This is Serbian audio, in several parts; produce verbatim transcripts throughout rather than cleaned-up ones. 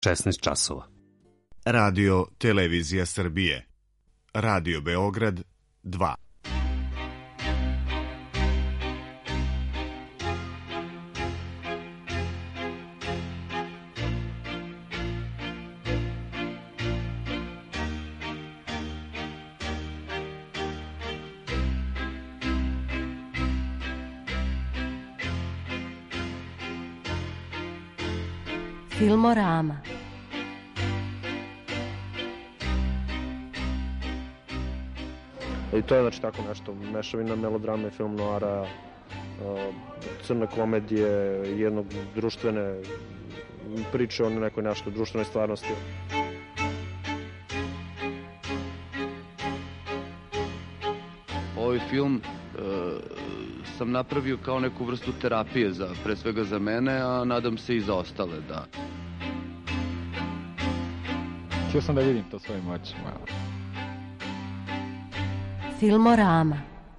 šesnaest časova. Radio Televizija Srbije. Radio Beograd dva. Filmorama. I to je znači tako nešto, mešavina melodrame, film noara, crne komedije, jednog društvene priče o nekoj našoj društvenoj stvarnosti. Ovaj film e, sam napravio kao neku vrstu terapije, za, pre svega za mene, a nadam se i za ostale, da. Htio sam da vidim to svojim očima. Filmorama.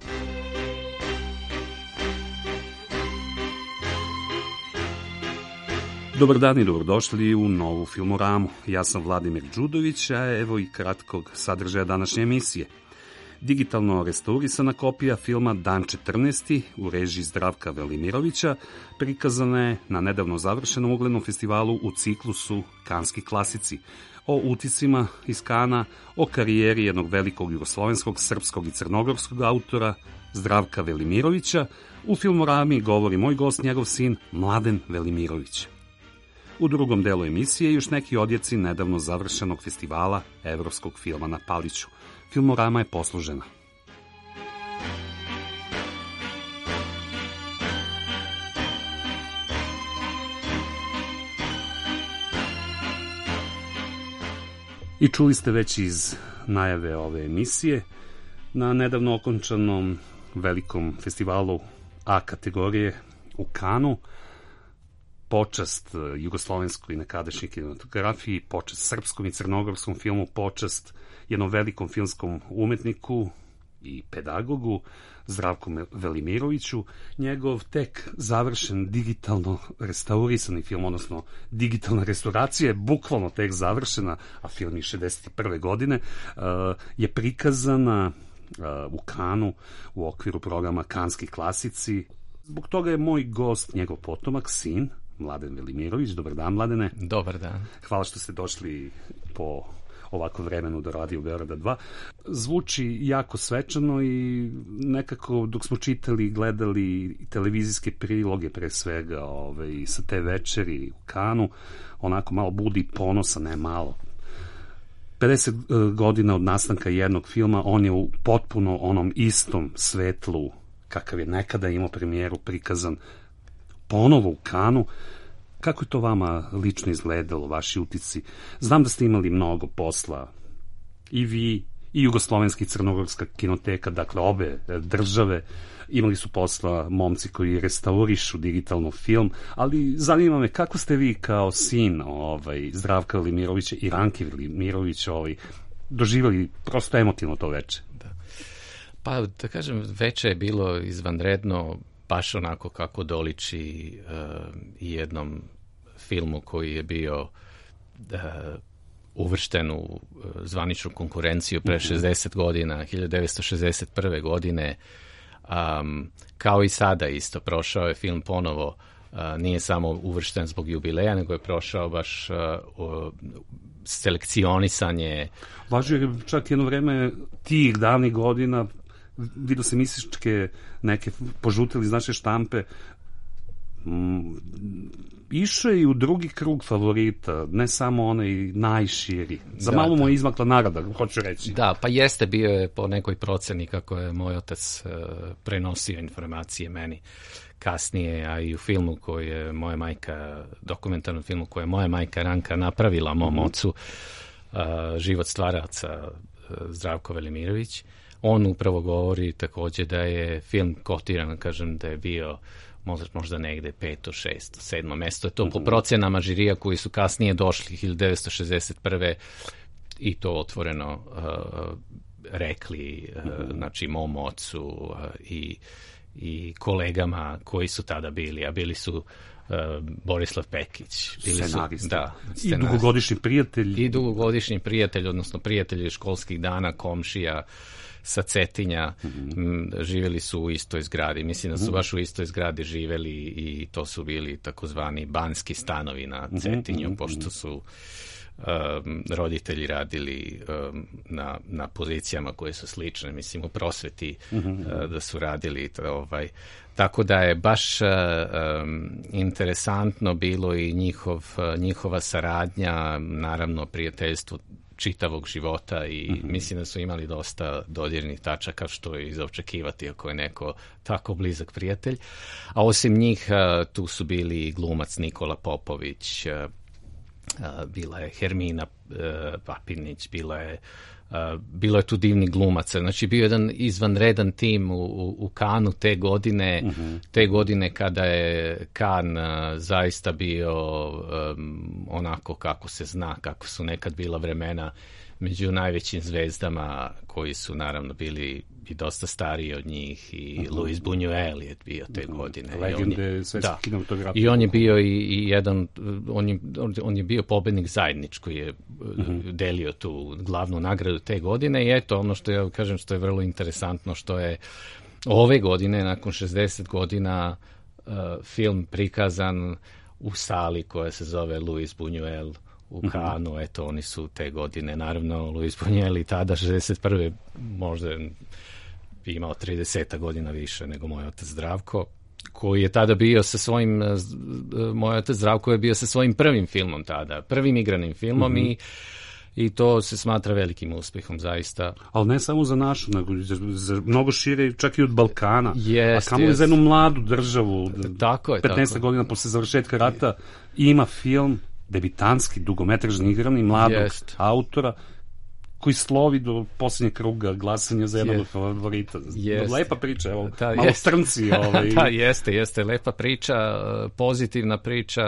Dobar dan i dobrodošli u novu Filmoramu. Ja sam Vladimir Đudović, a evo i kratkog sadržaja današnje emisije. Digitalno restaurisana kopija filma Dan četrnaesti u režiji Zdravka Velimirovića prikazana je na nedavno završenom uglednom festivalu u ciklusu Kanski klasici, o uticima iz Kana, o karijeri jednog velikog jugoslovenskog, srpskog i crnogorskog autora Zdravka Velimirovića. U Filmorami govori moj gost, njegov sin Mladen Velimirović. U drugom delu emisije još neki odjeci nedavno završenog festivala evropskog filma na Paliću. Filmorama je poslužena. I čuli ste već iz najave ove emisije, na nedavno okončanom velikom festivalu A kategorije u Kanu, počast jugoslovenskoj i nekadašnjoj kinematografiji, počast srpskom i crnogorskom filmu, počast jednom velikom filmskom umetniku i pedagogu Zdravku Velimiroviću, njegov tek završen digitalno restaurisani film, odnosno digitalna restauracija je bukvalno tek završena, a film je šezdeset prve godine, je prikazana u Kanu u okviru programa Kanski klasici. Zbog toga je moj gost njegov potomak, sin Mladen Velimirović. Dobar dan, Mladene. Dobar dan. Hvala što ste došli po ovako vremenu do Radio Beograda dva. Zvuči jako svečano i nekako dok smo čitali, gledali televizijske priloge pre svega ovaj, sa te večeri u Kanu, onako malo budi ponosa, ne malo. pedeset godina od nastanka jednog filma, on je u potpuno onom istom svetlu kakav je nekada imao premijeru prikazan ponovo u Kanu. Kako je to vama lično izgledalo, vaši utisci? Znam da ste imali mnogo posla, i vi, i jugoslovenska i crnogorska kinoteka, dakle obe države, imali su posla momci koji restaurišu digitalno film, ali zanima me kako ste vi kao sin ovaj, Zdravka Velimirovića i Ranke Velimirovića ovaj, doživjeli prosto emotivno to veče? Da. Pa da kažem, veče je bilo izvanredno, baš onako kako doliči uh, jednom filmu koji je bio uh, uvršten u uh, zvaničnu konkurenciju pre šezdeset godina, hiljadu devetsto šezdeset prve godine. Um, kao i sada isto, prošao je film ponovo, uh, nije samo uvršten zbog jubileja, nego je prošao baš uh, uh, selekcionisanje. Važio je čak jedno vreme tih davnih godina, vidio se misičke neke požutili iz naše štampe, mm, išao je i u drugi krug favorita, ne samo onaj najširi. Za da, malo mu je izmakla nagrada, hoću reći. Da, pa jeste, bio je po nekoj proceni kako je moj otac uh, prenosio informacije meni kasnije, a i u filmu koji je moja majka, dokumentarnom filmu koji je moja majka Ranka napravila mom mm-hmm. ocu, uh, život stvaraoca uh, Zdravko Velimirović. On upravo govori takođe da je film kotiran, kažem da je bio možda, možda negde peto, šesto, sedmo mesto. Je to po procenama žirija koji su kasnije došli hiljadu devetsto šezdeset prve i to otvoreno uh, rekli uh, znači mom ocu uh, i, i kolegama koji su tada bili, a bili su uh, Borislav Pekić. Bili Scenarista. Su, da, I dugogodišnji prijatelj. I dugogodišnji prijatelj, odnosno prijatelji školskih dana, komšija sa Cetinja, mm-hmm. živjeli su u istoj zgradi. Mislim da su mm-hmm. baš u istoj zgradi živjeli i to su bili takozvani banski stanovi na Cetinju, mm-hmm. pošto su um, roditelji radili um, na, na pozicijama koje su slične, mislim u prosveti mm-hmm. uh, da su radili ovaj. Tako da je baš uh, um, interesantno bilo i njihov, uh, njihova saradnja, naravno prijateljstvo čitavog života i mm-hmm. mislim da su imali dosta dodirnih tačaka, što je za očekivati ako je neko tako blizak prijatelj. A osim njih uh, tu su bili glumac Nikola Popović, uh, uh, bila je Hermina uh, Papinić, bila je Uh, bilo je tu divni glumaca. Znači, bio je jedan izvanredan tim u, u, u Kanu te godine, mm-hmm. te godine kada je Kan uh, zaista bio um, onako kako se zna, kako su nekad bila vremena među najvećim zvezdama koji su naravno bili i dosta stariji od njih i mm-hmm. Luis Buñuel je bio te mm-hmm. godine. Legende svetske kinematografije. I on je bio i, i jedan, on je, on je bio pobednik Zajednič koji je mm-hmm. delio tu glavnu nagradu te godine i eto ono što ja kažem što je vrlo interesantno što je ove godine nakon šezdeset godina uh, film prikazan u sali koja se zove Luis Buñuel u Kanu, mm-hmm. eto, oni su te godine, naravno, Luis Buñuel i tada, šezdeset prve možda imao trideset godina više nego moj otac Zdravko, koji je tada bio sa svojim, moj otac Zdravko je bio sa svojim prvim filmom tada, prvim igranim filmom mm-hmm. i i to se smatra velikim uspehom, zaista. Ali ne samo za našu, nego za, za mnogo šire, čak i od Balkana. Jest, a kamo je za jednu mladu državu, tako je, petnaest godina posle završetka rata, ima film debitanski, dugometražni igrani, mladog jest. autora, koji slovi do posljednjeg kruga glasanja za jednog favorita. Lepa priča, evo, ta, malo jest. trnci. Ovaj. Da, jeste, jeste, lepa priča, pozitivna priča,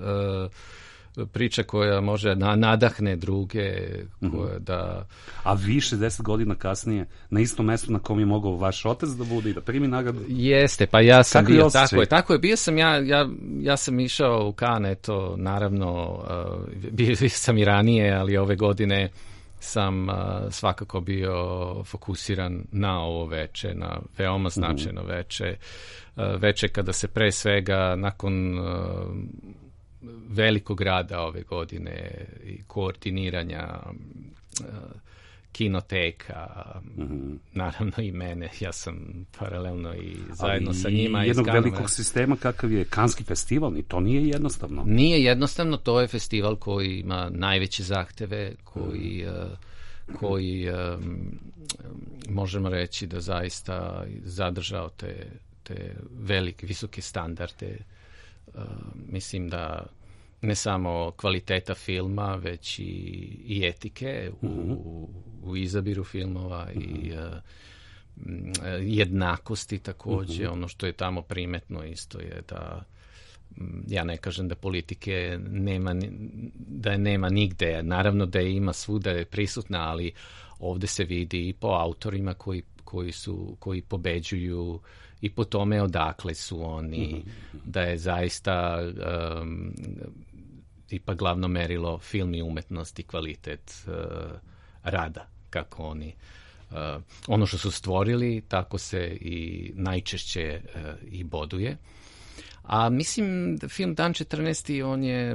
priča koja može da nadahne druge, koja mm-hmm. da... A vi šezdeset godina kasnije na istom mestu na kom je mogao vaš otac da bude i da primi nagradu? Jeste, pa ja sam Kako bio, je tako je, tako je, bio sam ja, ja, ja sam išao u Cannes, eto, naravno, uh, bio sam i ranije, ali ove godine sam uh, svakako bio fokusiran na ovo veče, na veoma značajno mm-hmm. veče, uh, veče kada se pre svega nakon... Uh, velikog rada ove godine i koordiniranja uh, kinoteka, mm-hmm. naravno i mene, ja sam paralelno i zajedno Ali sa njima. Ali jednog velikog sistema kakav je Kanski festival, ni to nije jednostavno. Nije jednostavno, to je festival koji ima najveće zahteve, koji, mm. uh, koji um, možemo reći da zaista zadržao te, te velike, visoke standarde. Uh, mislim da ne samo kvaliteta filma, već i, i etike u, mm-hmm. u, u izabiru filmova mm-hmm. i uh, jednakosti takođe. Mm-hmm. Ono što je tamo primetno isto je da ja ne kažem da politike nema, da je nema nigde. Naravno da je ima svuda je prisutna, ali ovde se vidi i po autorima koji, koji, su, koji pobeđuju i po tome odakle su oni, mm-hmm. da je zaista um, ipak glavno merilo film i umetnost i kvalitet uh, rada, kako oni uh, ono što su stvorili, tako se i najčešće uh, i boduje. A mislim da film Dan četrnaesti on je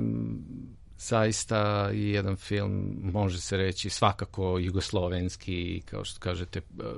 zaista jedan film, može se reći, svakako jugoslovenski, kao što kažete,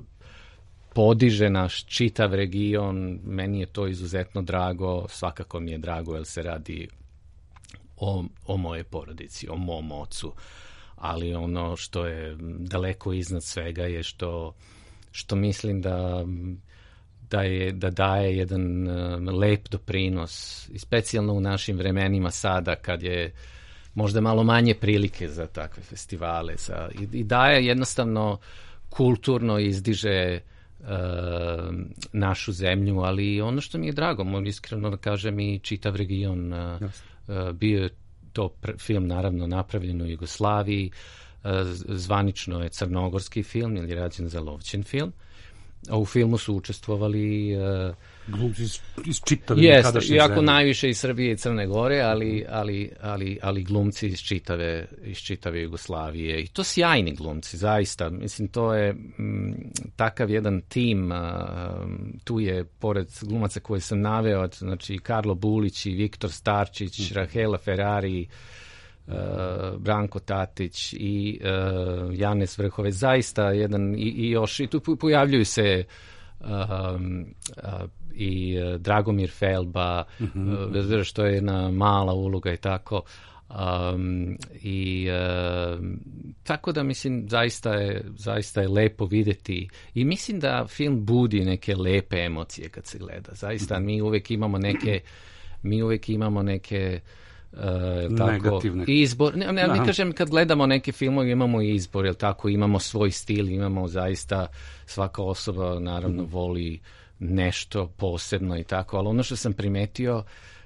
podiže naš čitav region. Meni je to izuzetno drago, svakako mi je drago jer se radi o, o moje porodici, o mom ocu, ali ono što je daleko iznad svega je što, što mislim da, da, je, da daje jedan um, lep doprinos, i specijalno u našim vremenima sada kad je možda malo manje prilike za takve festivale, za, i, i daje jednostavno kulturno izdiže Uh, našu zemlju, ali ono što mi je drago, moram iskreno da kažem, i čitav region, uh, uh, bio je to pr- film naravno napravljen u Jugoslaviji, uh, zvanično je crnogorski film ili rađen za Lovćen film a u filmu su učestvovali uh, glumci iz, iz čitave jeste, nekadašnje iako zemlje. najviše iz Srbije i Crne Gore, ali, ali, ali, ali glumci iz čitave, iz čitave Jugoslavije. I to sjajni glumci, zaista. Mislim, to je m, takav jedan tim. A, tu je, pored glumaca koje sam naveo, znači Karlo Bulić i Viktor Starčić, mm. Rahela Ferrari, Uh, Branko Tatić i uh, Janez Vrhove, zaista jedan i, i još i tu pojavljuju se uh, uh, i uh, Dragomir Felba, mm-hmm. uh, bez obzira što je jedna mala uloga i tako. Um, i uh, tako da mislim zaista je, zaista je lepo videti i mislim da film budi neke lepe emocije kad se gleda. Zaista mi uvek imamo neke mi uvek imamo neke Uh, tako, negativne. Izbor, ne, ne, ne kažem kad gledamo neke filmove imamo izbor, jel tako, imamo svoj stil, imamo zaista, svaka osoba naravno mm. voli nešto posebno i tako, ali ono što sam primetio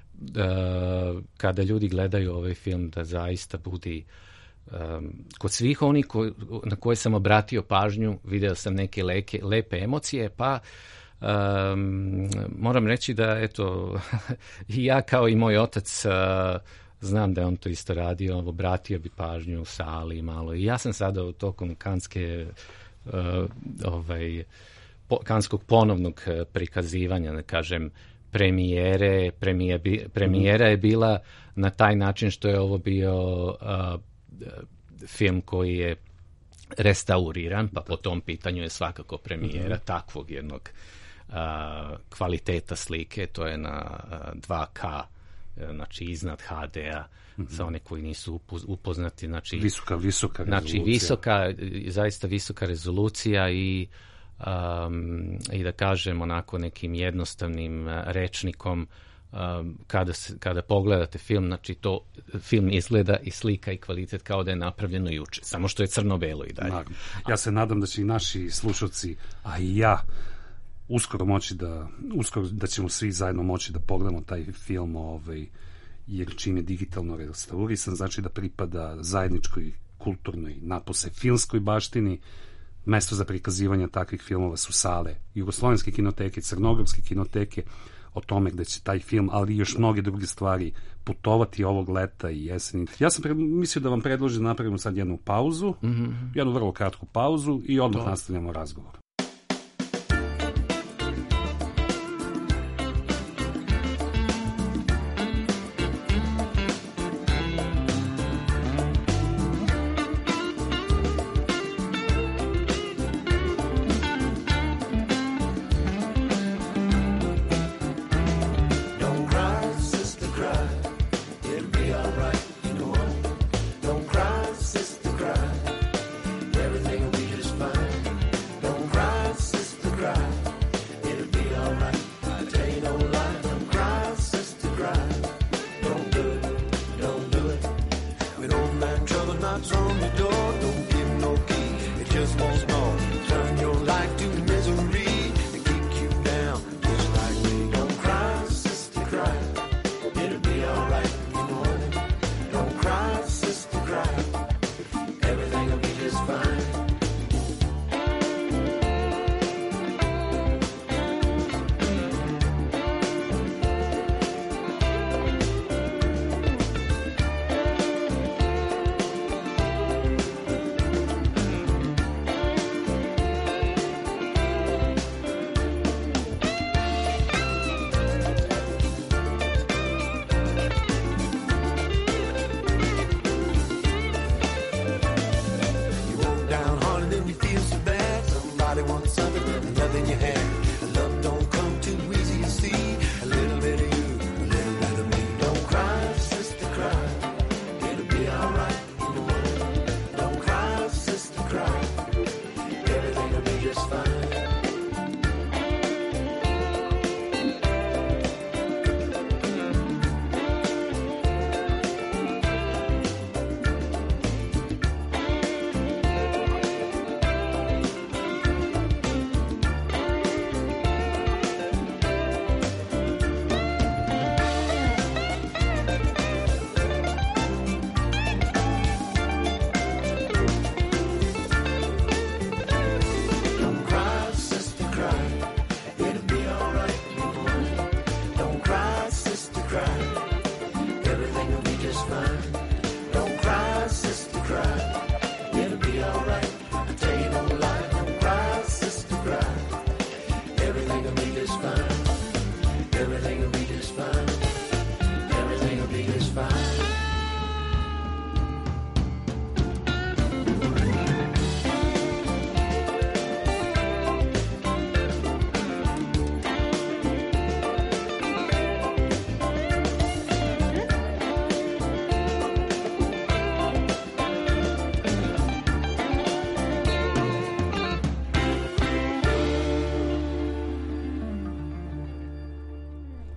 uh, kada ljudi gledaju ovaj film da zaista budi um, kod svih onih ko, na koje sam obratio pažnju, video sam neke leke, lepe emocije, pa Um, moram reći da eto i ja kao i moj otac uh, znam da je on to isto radio, obratio bi pažnju u sali malo i ja sam sada u tokom kanske uh, ovaj, po, kanskog ponovnog prikazivanja, da kažem premijere, premije, premijera je bila na taj način što je ovo bio uh, film koji je restauriran, pa po tom pitanju je svakako premijera mm-hmm. takvog jednog Uh, kvaliteta slike, to je na uh, dva K, znači iznad H D-a, mm-hmm. za one koji nisu upoznati, znači visoka, visoka znači rezolucija. visoka, zaista visoka rezolucija i, um, i da kažem onako nekim jednostavnim rečnikom um, kada, se, kada pogledate film, znači to film izgleda i slika i kvalitet kao da je napravljeno juče, samo što je crno-belo i dalje. Naravno. Ja se nadam da će i naši slušalci, a i ja uskoro moći da, uskoro da ćemo svi zajedno moći da pogledamo taj film, ovaj, jer čim je digitalno restaurisan, znači da pripada zajedničkoj kulturnoj, napose filmskoj baštini. Mesto za prikazivanje takvih filmova su sale Jugoslovenske kinoteke, Crnogorske kinoteke, o tome gde će taj film, ali i još mnoge druge stvari putovati ovog leta i jeseni. Ja sam pre, mislio da vam predložim da napravimo sad jednu pauzu, mm-hmm. jednu vrlo kratku pauzu i odmah to. Nastavljamo razgovor.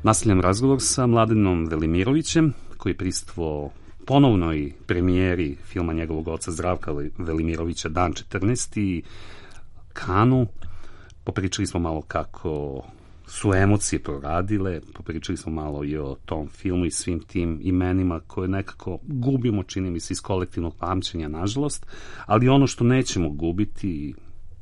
Nastavljam razgovor sa Mladenom Velimirovićem, koji je prisustvovao ponovnoj premijeri filma njegovog oca Zdravka Velimirovića Dan četrnaesti, Kanu. Popričali smo malo kako su emocije proradile, popričali smo malo i o tom filmu i svim tim imenima koje nekako gubimo, čini mi se, iz kolektivnog pamćenja, nažalost, ali ono što nećemo gubiti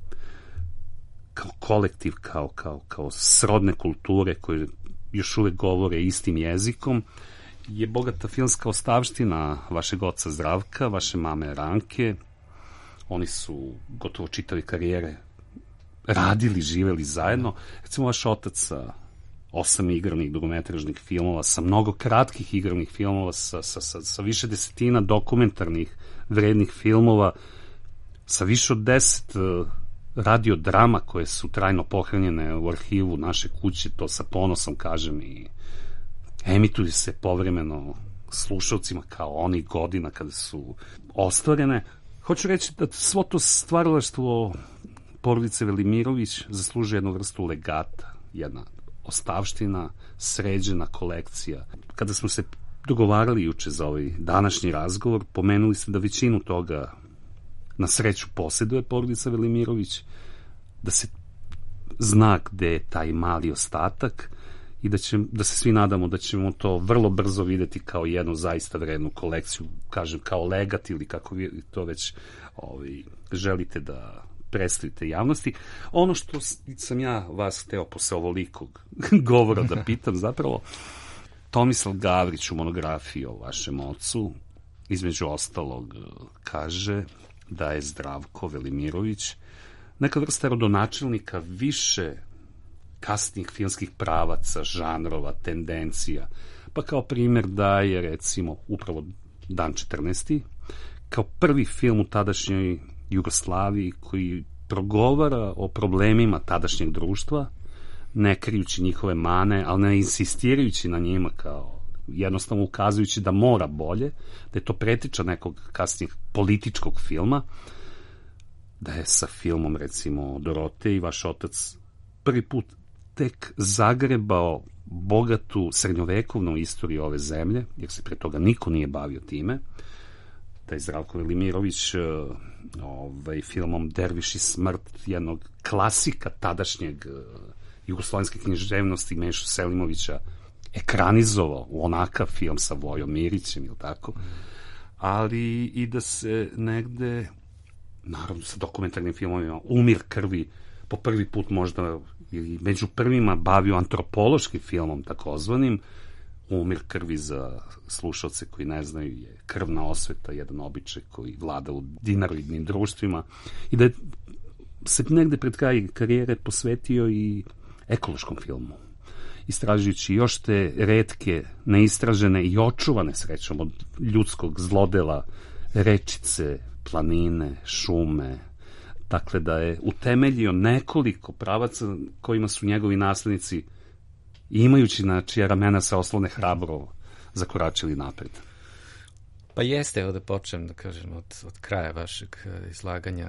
kao kolektiv, kao, kao, kao srodne kulture koje još uvek govore istim jezikom, je bogata filmska ostavština vašeg oca Zdravka, vaše mame Ranke. Oni su gotovo čitave karijere radili, živeli zajedno. Recimo, vaš otac sa osam igranih dugometražnih filmova, sa mnogo kratkih igranih filmova, sa, sa, sa, sa više desetina dokumentarnih vrednih filmova, sa više od deset uh, radiodrama koje su trajno pohranjene u arhivu naše kuće, to sa ponosom kažem, i emituju se povremeno slušalcima kao onih godina kada su ostvarene. Hoću reći da svo to stvaralaštvo porodice Velimirović zaslužuje jednu vrstu legata, jedna ostavština, sređena kolekcija. Kada smo se dogovarali juče za ovaj današnji razgovor, pomenuli ste da većinu toga na sreću posjeduje porodica Velimirović, da se zna gde je taj mali ostatak i da, će, da se svi nadamo da ćemo to vrlo brzo videti kao jednu zaista vrednu kolekciju, kažem, kao legat ili kako vi to već ovaj, želite da predstavite javnosti. Ono što sam ja vas hteo posle ovolikog govora da pitam, zapravo, Tomislav Gavrić u monografiji o vašem ocu, između ostalog, kaže da je Zdravko Velimirović neka vrsta rodonačelnika više kasnih filmskih pravaca, žanrova, tendencija. Pa kao primjer daje, recimo, upravo Dan četrnaesti, kao prvi film u tadašnjoj Jugoslaviji koji progovara o problemima tadašnjeg društva, ne krijući njihove mane, ali ne insistirajući na njima, kao jednostavno ukazujući da mora bolje, da je to pretiča nekog kasnijeg političkog filma, da je sa filmom, recimo, Dorote i vaš otac prvi put tek zagrebao bogatu srednjovekovnu istoriju ove zemlje, jer se pre toga niko nije bavio time. Taj Zdravko Velimirović ovaj, filmom Derviš i smrt, jednog klasika tadašnjeg jugoslovenske književnosti Mešu Selimovića, ekranizovao u onakav film sa Vojom Mirićem, ili tako, ali i da se negde, naravno sa dokumentarnim filmovima, Umir krvi, po prvi put možda ili među prvima bavio antropološkim filmom takozvanim. Umir krvi, za slušalce koji ne znaju, je krvna osveta, jedan običaj koji vlada u dinaroidnim društvima, i da je se negde pred kraj karijere posvetio i ekološkom filmu, istražujući još te retke, neistražene i očuvane srećom od ljudskog zlodela rečice, planine, šume. Dakle, da je utemeljio nekoliko pravaca kojima su njegovi naslednici, imajući na čija ramena se oslone, hrabro zakoračili napred. Pa jeste, evo da počnem, da kažem, od, od kraja vašeg izlaganja.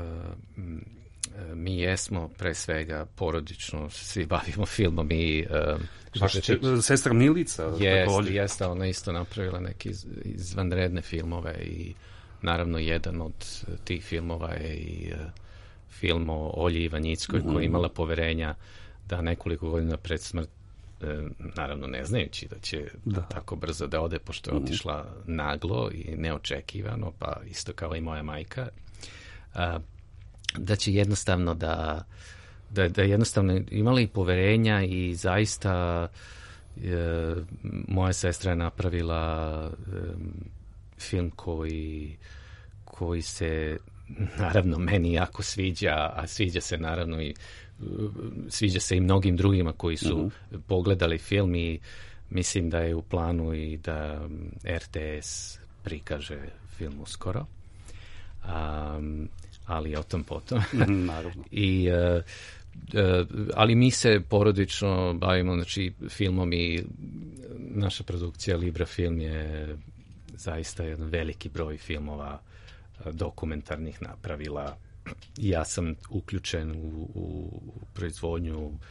Mi jesmo pre svega porodično, svi bavimo filmom i... Vaša sestra Milica? Jeste, jeste, ona isto napravila neke iz, izvanredne filmove i naravno jedan od tih filmova je i film o Olji Ivanjickoj, mm-hmm. koja je imala poverenja da nekoliko godina pred smrt, naravno ne znajući da će da. tako brzo da ode, pošto je otišla naglo i neočekivano, pa isto kao i moja majka, da će jednostavno da da, da jednostavno imala i poverenja i zaista e, moja sestra je napravila e, film koji koji se naravno meni jako sviđa, a sviđa se naravno i sviđa se i mnogim drugima koji su uh-huh. pogledali film, i mislim da je u planu i da R T S prikaže film uskoro. Um, ali o tom potom. Naravno. I, uh, uh, ali mi se porodično bavimo, znači, filmom, i naša produkcija Libra Film je zaista jedan veliki broj filmova uh, dokumentarnih napravila. Ja sam uključen u, u proizvodnju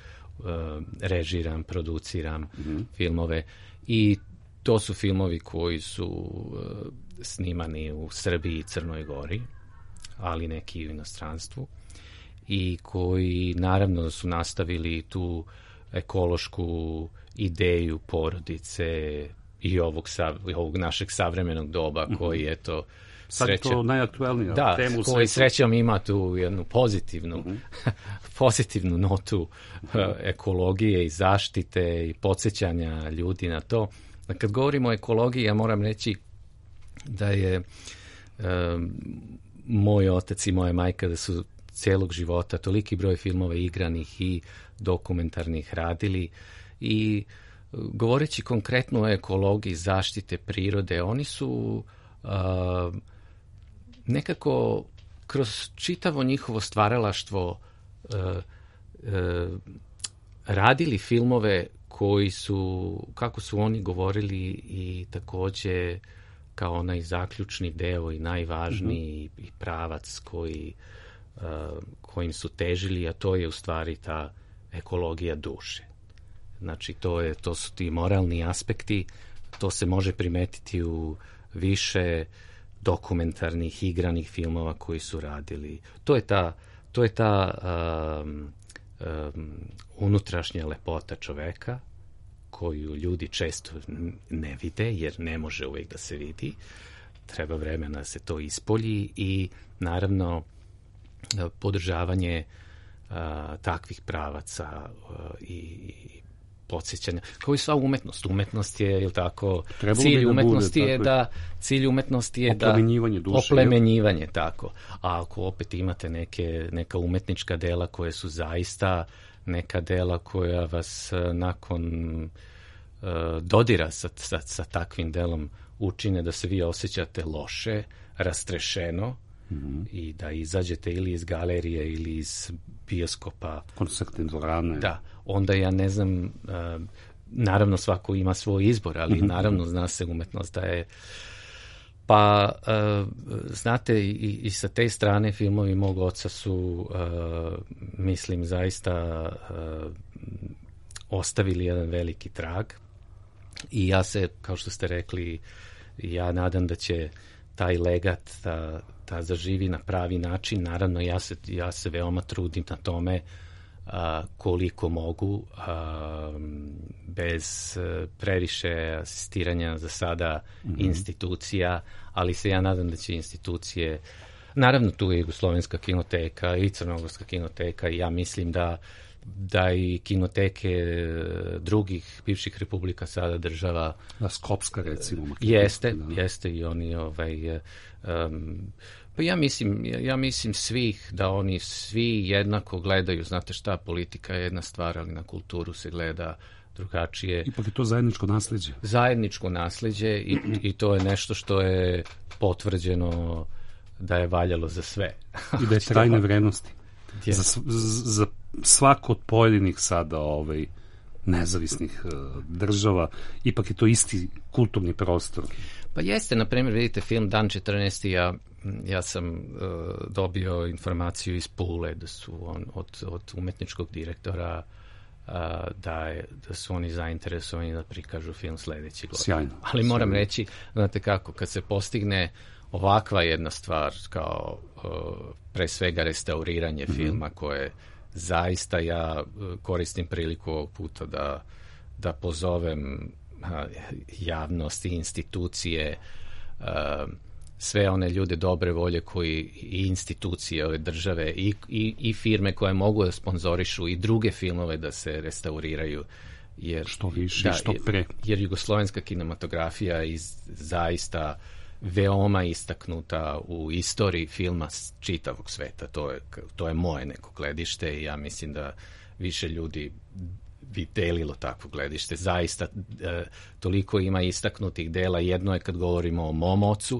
režiram, produciram mm-hmm. filmove i to su filmovi koji su uh, snimani u Srbiji i Crnoj Gori, ali neki u inostranstvu, i koji naravno su nastavili tu ekološku ideju porodice i ovog, sav, ovog našeg savremenog doba, mm-hmm. koji je to sad je to najaktuelnija da, tema u koji svetu. Srećom ima tu jednu pozitivnu mm-hmm. pozitivnu notu mm-hmm. uh, ekologije i zaštite i podsjećanja ljudi na to. Kad govorimo o ekologiji, ja moram reći da je um, moj otac i moja majka da su cijelog života toliki broj filmova igranih i dokumentarnih radili i govoreći konkretno o ekologiji zaštite prirode, oni su uh, nekako kroz čitavo njihovo stvaralaštvo uh, uh, radili filmove koji su, kako su oni govorili, i takođe kao onaj zaključni deo i najvažniji mm-hmm. i pravac koji, uh, kojim su težili, a to je u stvari ta ekologija duše. Znači, to, je, to su ti moralni aspekti, to se može primetiti u više dokumentarnih, igranih filmova koji su radili. To je ta, to je ta um, um, unutrašnja lepota čoveka, koju ljudi često ne vide, jer ne može uvijek da se vidi. Treba vremena da se to ispolji i, naravno, podržavanje uh, takvih pravaca uh, i podsjećanja. Kao i sva umetnost. Umetnost je, je tako, Trebalo cilj da umetnosti bude, je da cilj umetnosti je oplemenjivanje da duše, oplemenjivanje, tako. A ako opet imate neke neka umetnička dela koje su zaista neka dela koja vas nakon uh, dodira sa, sa, sa takvim delom učine da se vi osjećate loše, rastrešeno, mm-hmm. i da izađete ili iz galerije ili iz bioskopa, koncertne dvorane. Da, onda ja ne znam, uh, naravno svako ima svoj izbor, ali mm-hmm. naravno zna se umetnost da je. Pa, uh, znate, i, i sa te strane filmovi mog oca su, uh, mislim, zaista uh, ostavili jedan veliki trag i ja se, kao što ste rekli, ja nadam da će taj legat da, da zaživi na pravi način. Naravno, ja se, ja se veoma trudim na tome uh, koliko mogu, uh, bez uh, previše asistiranja za sada mm-hmm. institucija, ali se ja nadam da će institucije, naravno tu je Jugoslovenska kinoteka i Crnogorska kinoteka, i ja mislim da da i kinoteke drugih bivših republika sada država. Da, Skopska, recimo. Jeste, da. jeste i oni ovaj, um, pa ja mislim, ja, ja mislim svih, da oni svi jednako gledaju, znate šta, politika je jedna stvar, ali na kulturu se gleda drugačije. Ipak je to zajedničko nasleđe. Zajedničko nasleđe i, i to je nešto što je potvrđeno da je valjalo za sve. I da je trajne vrednosti. Za, za svako od pojedinih sada ovaj, nezavisnih uh, država, ipak je to isti kulturni prostor. Pa jeste, na primjer, vidite film Dan četrnaesti, ja, ja sam uh, dobio informaciju iz Pule da su on, od, od umetničkog direktora uh, da, je, da su oni zainteresovani da prikažu film sledeći godin. Sjajno. Ali moram Sjajno. reći, znate kako, kad se postigne ovakva jedna stvar kao uh, pre svega restauriranje mm-hmm. filma koje zaista ja uh, koristim priliku ovog puta da, da pozovem uh, javnost i institucije, uh, sve one ljude dobre volje koji i institucije ove države i, i, i firme koje mogu da sponzorišu i druge filmove da se restauriraju. Jer, što više, da, što pre. Jer, jer jugoslovenska kinematografija je zaista veoma istaknuta u istoriji filma čitavog sveta. To je, to je moje neko gledište i ja mislim da više ljudi bi delilo takvo gledište. Zaista e, toliko ima istaknutih dela. Jedno je kad govorimo o mom ocu,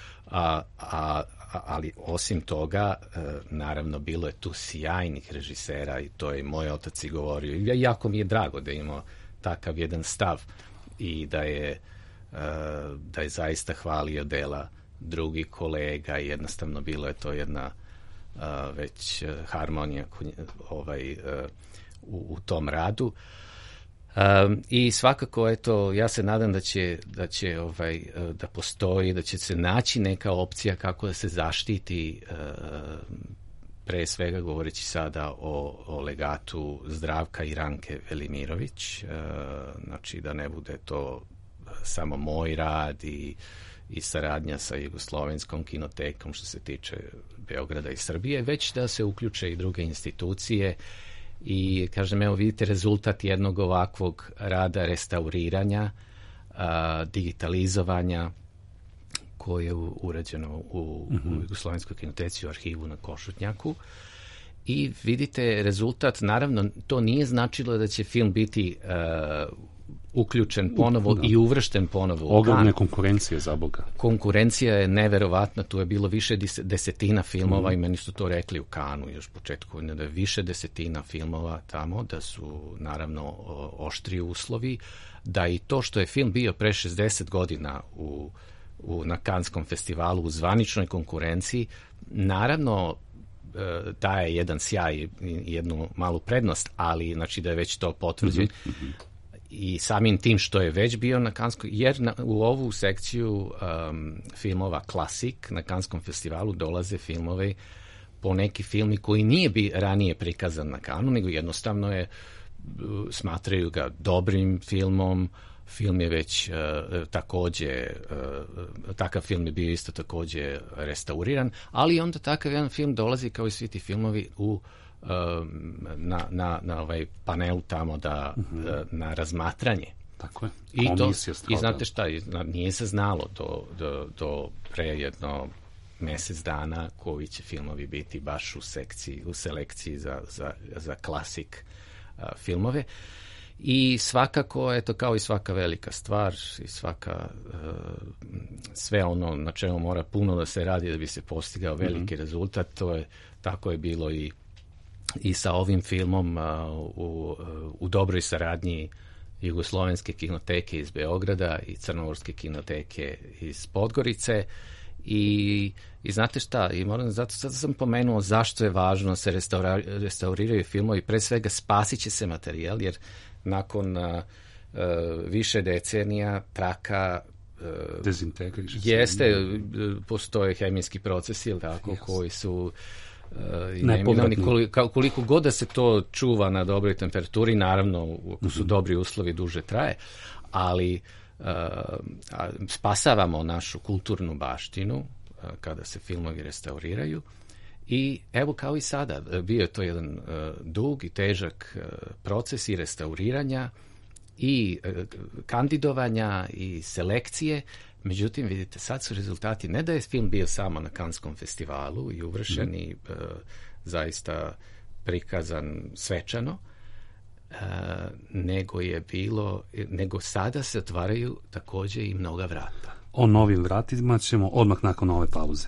a, a, ali osim toga, e, naravno, bilo je tu sjajnih režisera i to je i moj otac i govorio. I jako mi je drago da imao takav jedan stav i da je da je zaista hvalio dela drugih kolega i jednostavno bilo je to jedna uh, već uh, harmonija ovaj, uh, u, u tom radu. Um, I svakako, eto, ja se nadam da će, da će ovaj, da postoji, da će se naći neka opcija kako da se zaštiti, uh, pre svega govoreći sada o, o legatu Zdravka i Ranke Velimirović, uh, znači da ne bude to samo moj rad i, i saradnja sa Jugoslovenskom kinotekom što se tiče Beograda i Srbije, već da se uključe i druge institucije. I kažem, evo vidite rezultat jednog ovakvog rada restauriranja, a, digitalizovanja koje je urađeno u, mm-hmm. u Jugoslovenskoj kinoteci u arhivu na Košutnjaku. I vidite rezultat, naravno to nije značilo da će film biti a, uključen ponovo da. i uvršten ponovo u ogromne konkurencije, za Boga. Konkurencija je neverovatna, tu je bilo više desetina filmova mm. i meni su to rekli u Kanu još početku, da je više desetina filmova tamo, da su naravno oštri uslovi, da i to što je film bio pre šezdeset godina u, u, na Kanskom festivalu u zvaničnoj konkurenciji, naravno daje jedan sjaj i jednu malu prednost, ali znači da je već to potvrđeno. Mm-hmm. I samim tim što je već bio na Kanskoj, jer na, u ovu sekciju um, filmova klasik na Kanskom festivalu dolaze filmove, po neki filmi koji nije bi ranije prikazan na Kanu, nego jednostavno je, smatraju ga dobrim filmom, film je već uh, takođe, uh, takav film je bio isto takođe restauriran, ali onda takav jedan film dolazi kao i svi ti filmovi u na, na, na ovaj panelu tamo da, mm-hmm. na razmatranje. Tako je. I, to, i znate šta, nije se znalo do, do, do pre jedno mesec dana koji će filmovi biti baš u sekciji, u selekciji za, za, za klasik uh, filmove. I svakako, eto, kao i svaka velika stvar i svaka uh, sve ono na čemu mora puno da se radi da bi se postigao veliki mm-hmm. rezultat, to je, tako je bilo i i sa ovim filmom uh, u, u dobroj saradnji Jugoslovenske kinoteke iz Beograda i Crnogorske kinoteke iz Podgorice i, i znate šta, i moram, zato sad sam pomenuo zašto je važno se restaura, restauriraju filmovi, pre svega spasit će se materijal, jer nakon uh, uh, više decenija traka uh, dezintegriše jeste, postoje hemijski procesi, ili tako, yes. koji su Uh, neminovni, koliko, koliko god da se to čuva na dobroj temperaturi, naravno ako su dobri uslovi duže traje, ali uh, spasavamo našu kulturnu baštinu uh, kada se filmovi restauriraju i evo kao i sada, bio je to jedan uh, dug i težak uh, proces i restauriranja i uh, kandidovanja i selekcije. Međutim, vidite, sad su rezultati, ne da je film bio samo na Kanskom festivalu i uvršen mm. i e, zaista prikazan svečano, e, nego je bilo, nego sada se otvaraju takođe i mnoga vrata. O novim vratima ćemo odmah nakon ove pauze.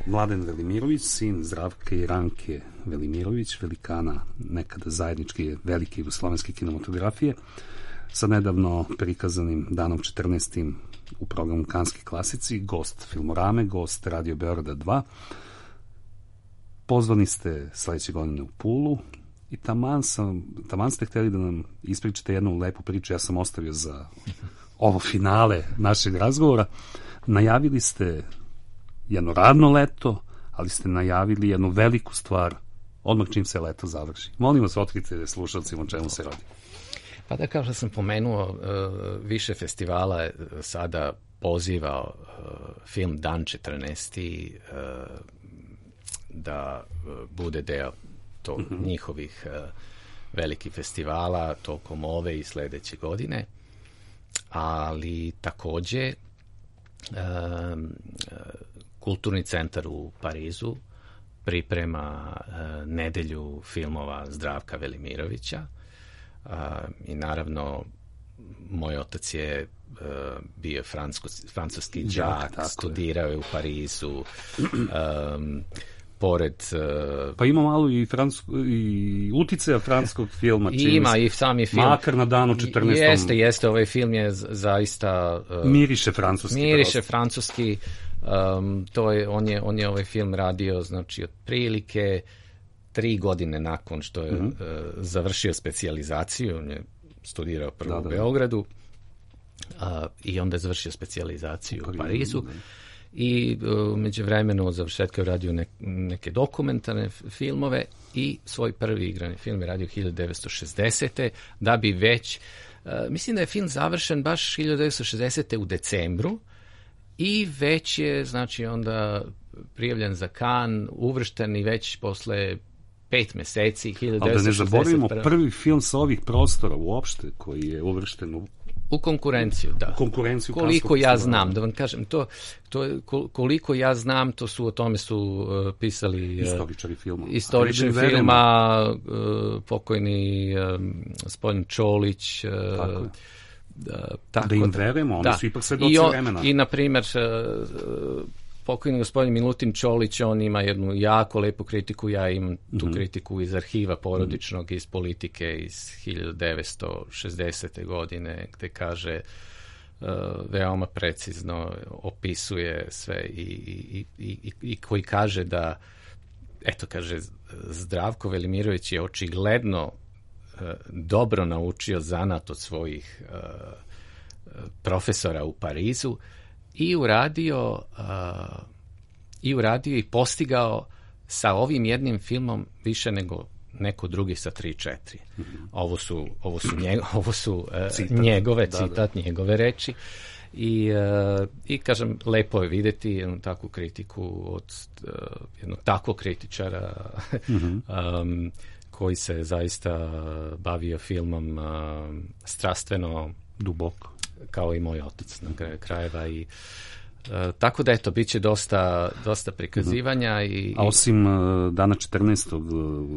Mladen Velimirović, sin Zdravka i Ranke Velimirović, velikana nekada zajedničke velike jugoslovenske kinematografije, sa nedavno prikazanim danom četrnaestim u programu Kanski klasici, gost Filmorame, gost Radio Beograda dva. Pozvani ste sledeće godine u Pulu i taman, sam, taman ste hteli da nam ispričate jednu lepu priču, ja sam ostavio za ovo finale našeg razgovora. Najavili ste jedno radno leto, ali ste najavili jednu veliku stvar odmah čim se leto završi. Molim vas, otkrite slušalcima o čemu se radi. Pa da, kao što sam pomenuo, više festivala je sada pozivao film Dan četrnaesti da bude deo to, mm-hmm. njihovih velikih festivala tokom ove i sledeće godine. Ali takođe Kulturni centar u Parizu priprema nedelju filmova Zdravka Velimirovića. Uh, i naravno moj otac je uh, bio francusko, francuski đak, studirao je u Parizu, um, pored... Uh, pa ima malo i, francusko, i uticaja francuskog filma. Ima i sami film. Makar na danu četrnaestom. Jeste, jeste, ovaj film je zaista... Uh, miriše francuski. Miriše prosto. francuski. Um, to je, on, je, on je ovaj film radio, znači, otprilike tri godine nakon što je mm-hmm. uh, završio specijalizaciju. On je studirao prvo da, da, u Beogradu uh, i onda je završio specijalizaciju u Parizu. U Parizu da. I uh, među vremenu od završetka je radio ne, neke dokumentarne filmove i svoj prvi igrani film je radio hiljadu devetsto šezdesete da bi već, uh, mislim da je film završen baš hiljadu devetsto šezdesete u decembru i već je, znači, onda prijavljen za Cannes, uvršten i već posle pet meseci, hiljadu devetsto šezdeset prve. Ali da ne zaboravimo prvi film sa ovih prostora uopšte koji je uvršten u U konkurenciju, da. U konkurenciju koliko ja znam, da vam kažem, to, to koliko ja znam, to su, o tome su uh, pisali uh, istoričari filma. Istoričari filma, uh, pokojni um, gospodin Čolić. Uh, tako da, tako da im verujemo, oni da. su ipak svedoci vremena. I, na primjer, uh, pokojni gospodin Milutin Čolić, on ima jednu jako lepu kritiku, ja imam tu mm-hmm. kritiku iz arhiva porodičnog, iz Politike iz hiljadu devetsto šezdesete godine, gde kaže uh, veoma precizno opisuje sve i, i, i, i, i koji kaže da, eto kaže, Zdravko Velimirović je očigledno uh, dobro naučio zanat od svojih uh, profesora u Parizu i uradio uh, i uradio i postigao sa ovim jednim filmom više nego neko drugi sa tri četiri. Mm-hmm. Ovo su, ovo su, njeg, ovo su uh, citat. njegove, da, citat, da. njegove reči. I, uh, I, kažem, lepo je videti jednu takvu kritiku od uh, jednog takvog kritičara mm-hmm. um, koji se zaista bavio filmom uh, strastveno, duboko, kao i moj otac na kraju krajeva. I uh, tako da, eto, bit će dosta, dosta prikazivanja. I, A osim uh, dana četrnaestog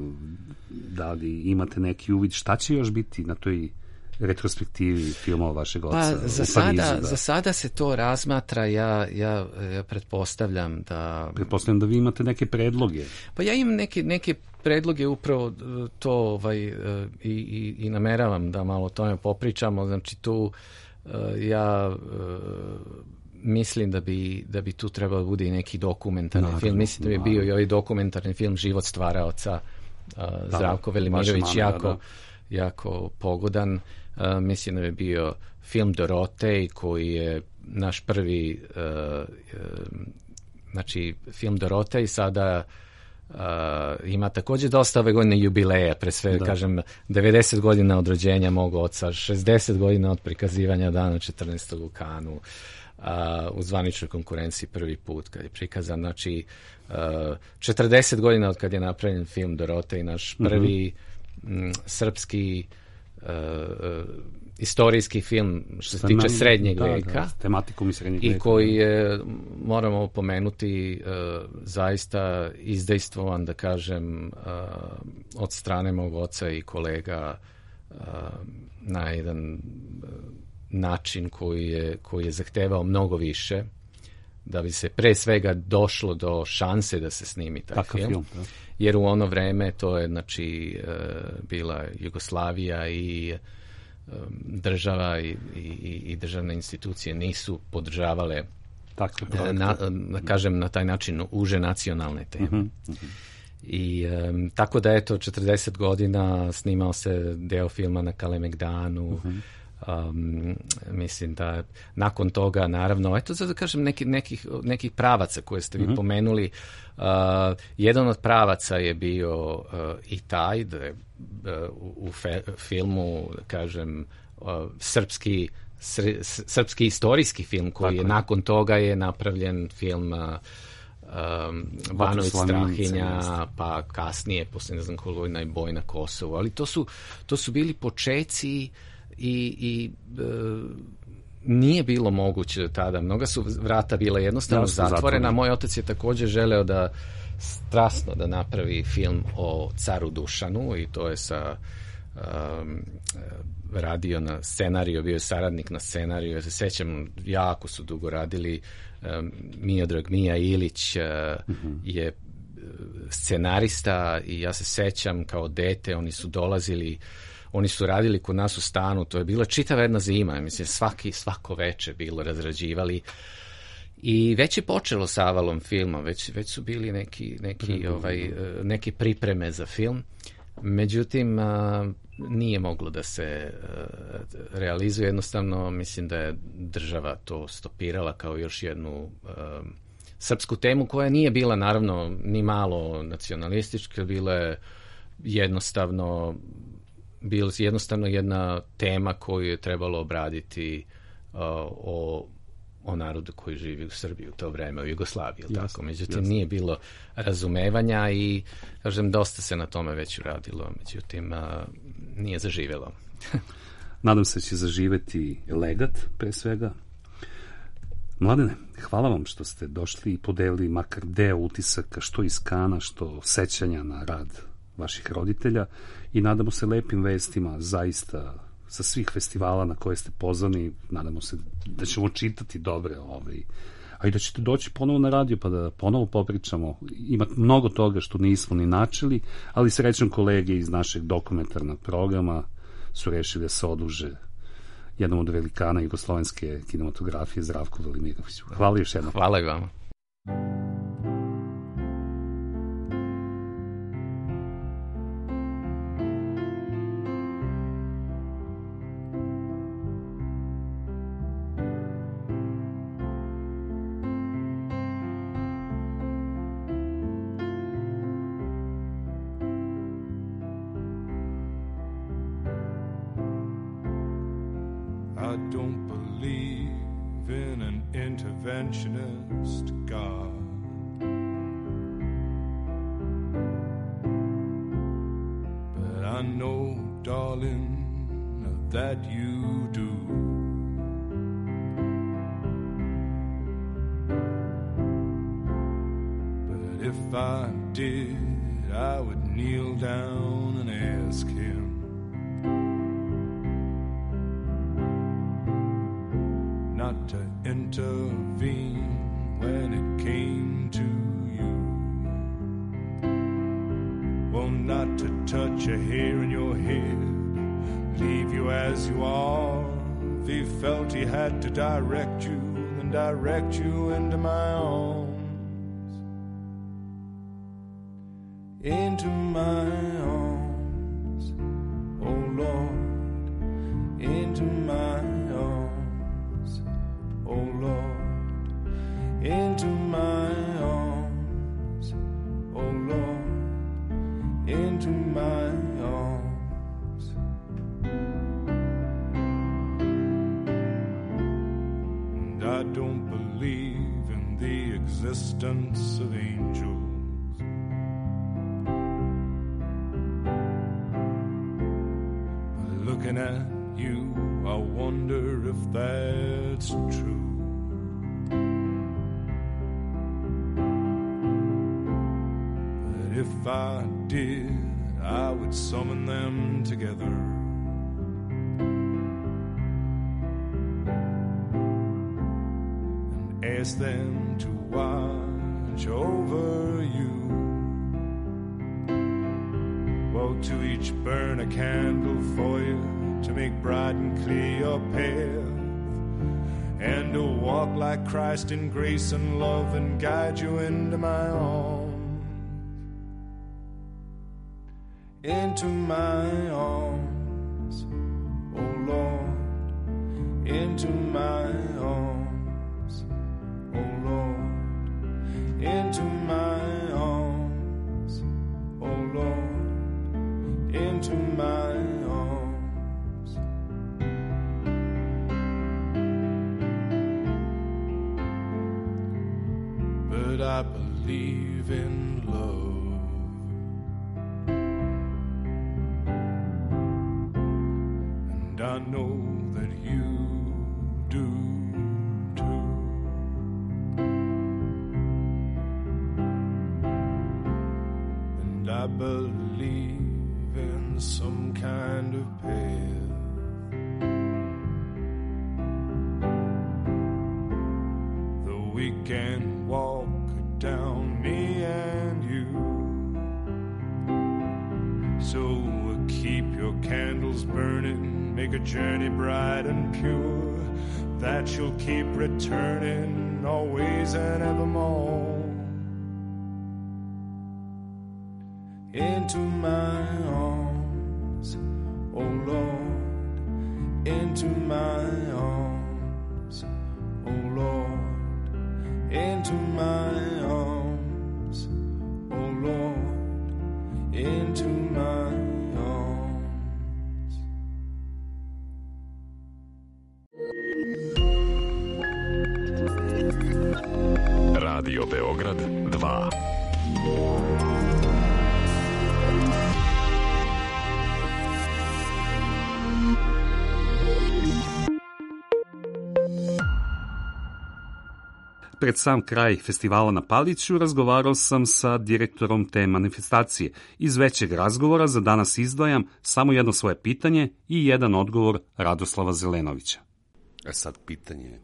da li imate neki uvid šta će još biti na toj retrospektivi filmova vašeg oca pa, za u Parizu? Sada, da. Za sada se to razmatra, ja, ja, ja pretpostavljam da... Pretpostavljam da vi imate neke predloge. Pa ja imam neke, neke predloge, upravo to ovaj, i, i, i nameravam da malo o tome popričamo. Znači tu ja mislim da bi, da bi tu trebalo bude i neki dokumentarni naravno, film. Mislim da bi naravno. bio i ovaj dokumentarni film Život stvaraoca uh, Zdravko Velimirović jako, da. jako pogodan. Uh, mislim da bi bio film Dorotej koji je naš prvi uh, uh, znači film Dorotej sada uh, ima također dosta ove godine jubileja, pre sve, da. kažem, devedeset godina od rođenja mog oca, šezdeset godina od prikazivanja dana četrnaestog u Kanu, uh, u zvaničnoj konkurenciji prvi put kad je prikazan, znači uh, četrdeset godina od kad je napravljen film Dorotej, naš prvi mm-hmm. m, srpski uh, uh, istorijski film što se tiče srednjeg da, veka da, tematikom i srednjeg i veka. koji je, moramo pomenuti, uh, zaista izdejstvovan, da kažem, uh, od strane mog oca i kolega uh, na jedan uh, način koji je, koji je zahtevao mnogo više, da bi se pre svega došlo do šanse da se snimi taj Takav film. film da. Jer u ono vreme to je znači bila Jugoslavija i država i, i, i državne institucije nisu podržavale Takve na, na, kažem na taj način uže nacionalne teme. Uh-huh, uh-huh. I um, tako da eto četrdeset godina snimao se deo filma na Kalemegdanu. Uh-huh. Um, mislim da nakon toga naravno, eto da kažem neki, nekih, nekih pravaca koje ste vi uh-huh. pomenuli, uh, jedan od pravaca je bio uh, i taj da je uh, u fe, filmu kažem uh, srpski sr, srpski istorijski film koji tako je nakon toga je napravljen film uh, um, Banović Strahinja, pa kasnije posle ne znam Kolujna i boj na Kosovu, ali to su, to su bili počeci i, i e, nije bilo moguće tada. Mnoga su vrata bila jednostavno ja zatvorena. zatvorena. Moj otac je također želeo da strasno da napravi film o caru Dušanu i to je sa um, radio na scenariju, bio je saradnik na scenariju. Ja se sećam, jako su dugo radili. Um, Miodrag Mija Ilić uh, uh-huh. je scenarista i ja se sećam kao dete, oni su dolazili, oni su radili kod nas u stanu, to je bila čitava jedna zima, mislim, svaki, svako veče bilo razrađivali i već je počelo sa avalom filma, već, već su bili neki, neki, mm-hmm. ovaj, neke pripreme za film, međutim nije moglo da se realizuje, jednostavno mislim da je država to stopirala kao još jednu srpsku temu koja nije bila naravno ni malo nacionalistička, bila je jednostavno bila jednostavno jedna tema koju je trebalo obraditi uh, o, o narodu koji živi u Srbiji u to vreme, u Jugoslaviji, yes, tako. Međutim, yes. nije bilo razumevanja i, kažem, dosta se na tome već uradilo, međutim, uh, nije zaživjelo. Nadam se da će zaživeti Legat, pre svega. Mladene, hvala vam što ste došli i podelili makar deo utisaka, što iz Kana, što sećanja na rad vaših roditelja i nadamo se lepim vestima zaista sa svih festivala na koje ste pozvani. Nadamo se da ćemo čitati dobre ovaj, a i da ćete doći ponovo na radio pa da ponovo popričamo. Ima mnogo toga što nismo ni načeli, ali srećom kolege iz našeg dokumentarnog programa su rešili da se oduže jednom od velikana jugoslovenske kinematografije, Zdravku Velimiroviću. Hvala još jednom. Hvala i vama. To direct you and direct you into my arms, into my arms, oh Lord, into my arms, oh Lord, into my arms, oh Lord, into my arms. I don't believe in the existence of angels. But looking at you, I wonder if that's true. But if I did, I would summon them together. Ask them to watch over you. Well, to each burn a candle for you, to make bright and clear your path, and to walk like Christ in grace and love and guide you into my arms. Into my arms, oh Lord, into my arms, oh Lord, into my arms, oh Lord, into my arms. But I believe in love. I know that you do too. And I believe in some kind of path that we can walk down, me and you. So keep your candles burning, make a journey bright and pure, that you'll keep returning always and evermore. Into my arms, oh Lord, into my arms, oh Lord, into my arms, oh Lord, into my Radio Beograd dva. Pred sam kraj festivala na Paliću razgovarao sam sa direktorom te manifestacije. Iz većeg razgovora za danas izdvajam samo jedno svoje pitanje i jedan odgovor Radoslava Zelenovića. E sad pitanje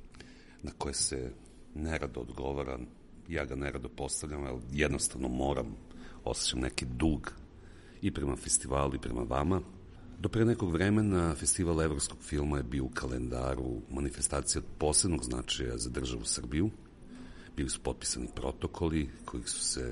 na koje se nerado odgovara, ja ga nerado postavljam, ali jednostavno moram, osjećam neki dug i prema festivalu i prema vama. Do pre nekog vremena festival evropskog filma je bio u kalendaru manifestacija od posebnog značaja za državu Srbiju. Bili su potpisani protokoli kojih su se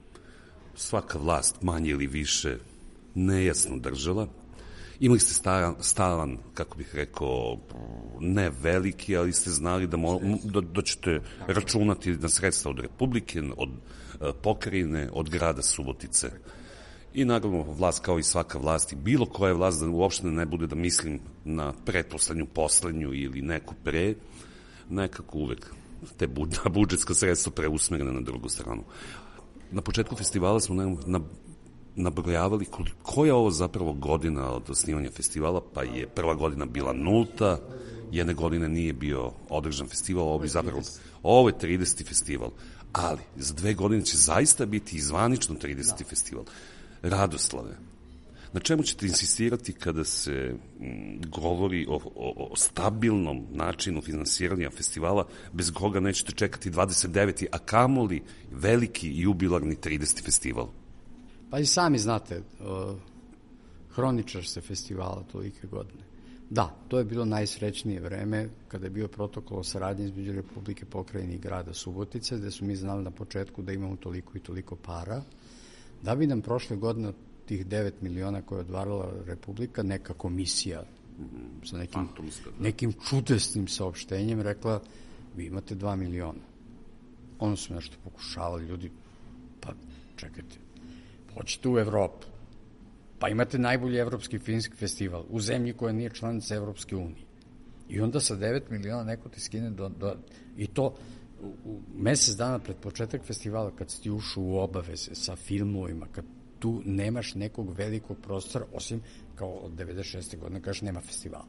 svaka vlast manje ili više nejasno držala. Imali ste stalan, stalan, kako bih rekao, ne veliki, ali ste znali da, mo, da, da ćete računati na sredstva od Republike, od pokrajine, od grada Subotice. I naravno, vlast kao i svaka vlast i bilo koja je vlast, da uopšte ne bude da mislim na pretposlednju, poslednju ili neku pre, nekako uvek te budžetska sredstva preusmerene na drugu stranu. Na početku festivala smo na, na nabrojavali koja je ovo zapravo godina od osnivanja festivala, pa je prva godina bila nulta, jedne godine nije bio održan festival, ovo, bi zapravo, ovo je trideseti festival, ali za dve godine će zaista biti zvanično trideseti festival. Radoslave, na čemu ćete insistirati kada se m, govori o, o, o stabilnom načinu finansiranja festivala, bez koga nećete čekati dvadeset deveti a kamoli veliki i jubilarni trideseti festival? Pa i sami znate, uh, hroničar se festivala tolike godine. Da, to je bilo najsrećnije vreme kada je bio protokol o saradnji između Republike, pokrajine i grada Subotice, gde su mi znali na početku da imamo toliko i toliko para, da bi nam prošle godine od tih devet miliona koje je odvarala Republika, neka komisija sa nekim, nekim čudesnim saopštenjem rekla, vi imate dva miliona. Ono su nešto pokušavali ljudi, pa čekajte, hoćete u Evropu, pa imate najbolji evropski filmski festival u zemlji koja nije članica Evropske unije. I onda sa devet miliona neko ti skine do, do, i to u mesec dana pred početak festivala, kad si ti ušao u obaveze sa filmovima, kad tu nemaš nekog velikog prostora, osim kao od devedeset šeste godine kažeš nema festivala.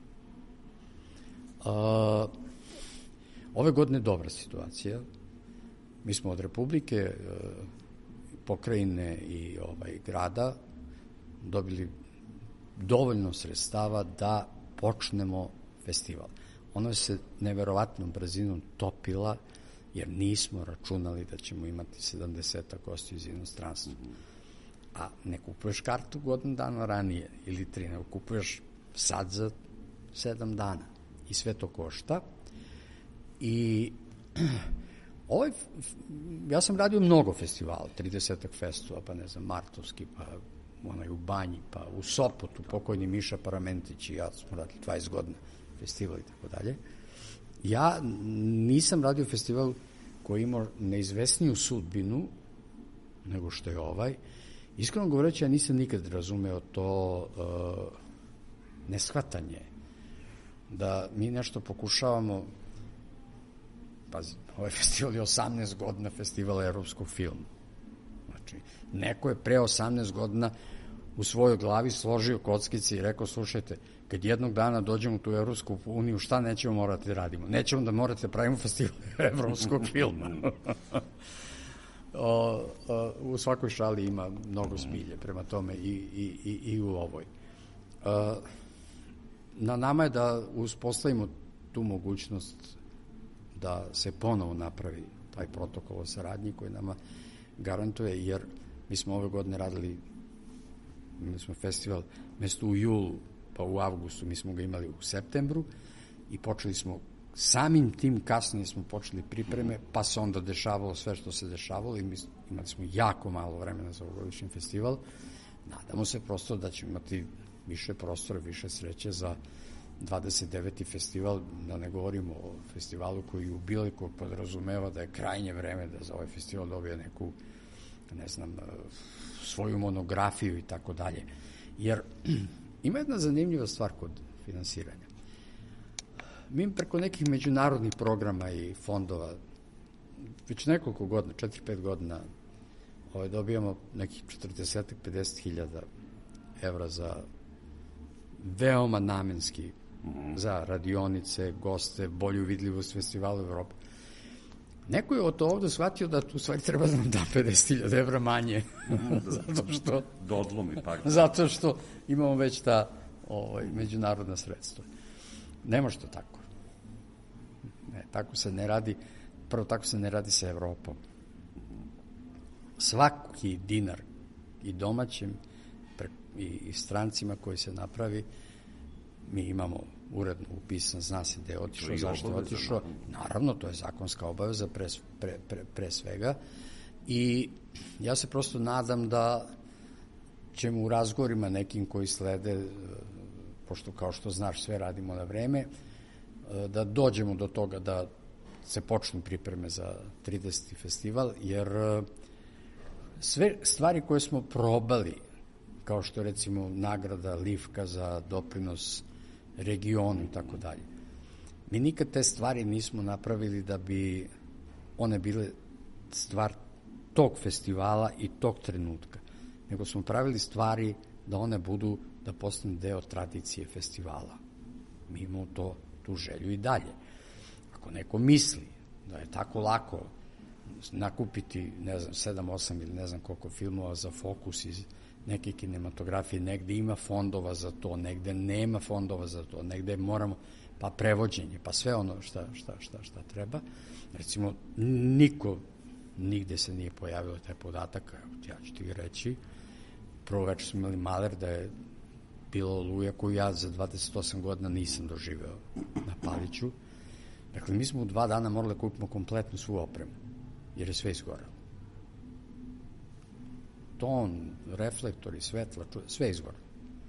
A, ove godine je dobra situacija. Mi smo od Republike, pokrajine i ovaj, grada dobili dovoljno sredstava da počnemo festival. Ona se neverovatnom brzinom topila jer nismo računali da ćemo imati sedamdeset gostiju iz inostranstva. A ne kupuješ kartu godinu dana ranije ili tri, nego kupuješ sad za sedam dana. I sve to košta. I ovaj, ja sam radio mnogo festivala, tridesetak festivala, pa ne znam, Martovski, pa onaj u Banji, pa u Sopotu, pokojni Miša Paramentić i ja smo radili dvadeset godina festival i tako dalje. Ja nisam radio festival koji imao neizvesniju sudbinu nego što je ovaj. Iskreno govoreći, ja nisam nikad razumeo to uh, neshvatanje da mi nešto pokušavamo. Pazi, ovaj festival je osamnaest godina festivala evropskog filma. Znači, neko je pre osamnaest godina u svojoj glavi složio kockice i rekao, slušajte, kad jednog dana dođemo u tu Evropsku uniju, šta nećemo morati da radimo? Nećemo da morate da pravimo festival evropskog filma. o, o, u svakoj šali ima mnogo smilje, prema tome i, i, i, i u ovoj. O, na nama je da uspostavimo tu mogućnost da se ponovo napravi taj protokol o saradnji koji nama garantuje, jer mi smo ove godine radili, imali smo festival mesto u julu, pa u avgustu, mi smo ga imali u septembru i počeli smo, samim tim kasnije smo počeli pripreme, pa se onda dešavalo sve što se dešavalo i mi imali smo jako malo vremena za ovogodišnji festival. Nadamo se prosto da ćemo imati više prostora, više sreće za dvadeset deveti festival, da ne govorimo o festivalu koji u Bileku podrazumeva da je krajnje vreme da za ovaj festival dobije neku, ne znam, svoju monografiju i tako dalje. Jer ima jedna zanimljiva stvar kod finansiranja. Mi preko nekih međunarodnih programa i fondova već nekoliko godina, četiri pet godina, ovaj, dobijamo nekih četrdeset do pedeset hiljada evra za veoma namenski, za radionice, goste, bolju vidljivost festivala u Evropi. Neko je od ovde shvatio da tu stvari treba da nam da pedeset hiljada evra manje. zato što... Dodlomi, pa. Zato što imamo već ta ovaj, međunarodna sredstva. Ne može to tako. Ne, tako se ne radi. Prvo, tako se ne radi sa Evropom. Svaki dinar i domaćim i, i strancima koji se napravi, mi imamo uredno upisan, zna se gde je otišao, zašto je otišao. Naravno, to je zakonska obaveza pre, pre, pre, pre svega. I ja se prosto nadam da ćemo u razgovorima nekim koji slede, pošto kao što znaš sve radimo na vreme, da dođemo do toga da se počnu pripreme za trideseti festival, jer sve stvari koje smo probali, kao što recimo nagrada Livka za doprinos regionu i tako dalje. Mi nikad te stvari nismo napravili da bi one bile stvar tog festivala i tog trenutka, nego smo pravili stvari da one budu, da postane deo tradicije festivala. Mi imamo to, tu želju i dalje. Ako neko misli da je tako lako nakupiti, ne znam, sedam, osam ili ne znam koliko filmova za Fokus iz neke kinematografije, negde ima fondova za to, negde nema fondova za to, negde moramo, pa prevođenje, pa sve ono šta, šta, šta, šta treba. Recimo, niko nigde se nije pojavio taj podatak, ja ću ti reći, prvo večer smo imali Maler da je bilo Oluja koju ja za dvadeset osam godina nisam doživeo na Paliću. Dakle, mi smo u dva dana morali da kupimo kompletnu svu opremu, jer je sve izgoralo. Ton, reflektori, svetla, sve izgoralo.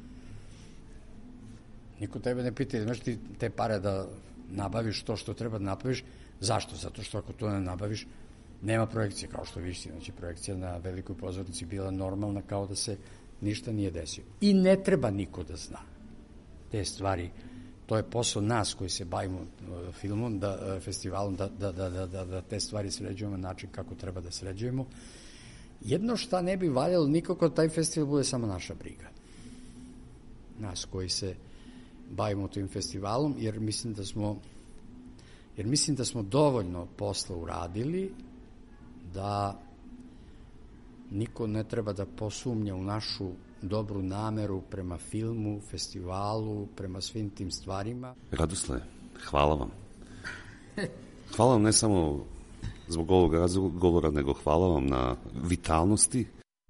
Niko tebe ne pita, imaš ti te pare da nabaviš to što treba da nabaviš. Zašto? Zato što ako to ne nabaviš, nema projekcije, kao što vidiš, znači projekcija na velikoj pozornici bila normalna, kao da se ništa nije desilo. I ne treba niko da zna te stvari. To je posao nas koji se bavimo filmom, da, festivalom, da, da, da, da, da te stvari sređujemo na način kako treba da sređujemo. Jedno šta ne bi valjalo nikako, taj festival bude samo naša briga. Nas koji se bavimo tim festivalom, jer mislim da smo jer mislim da smo dovoljno posla uradili da niko ne treba da posumnja u našu dobru nameru prema filmu, festivalu, prema svim tim stvarima. Radoslav, hvala vam. Hvala vam ne samo zbog ovog razgovora, nego hvala vam na vitalnosti.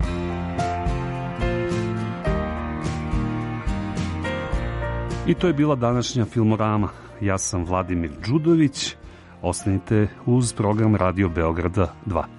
I to je bila današnja Filmorama. Ja sam Vladimir Đudović. Ostanite uz program Radio Beograda dva.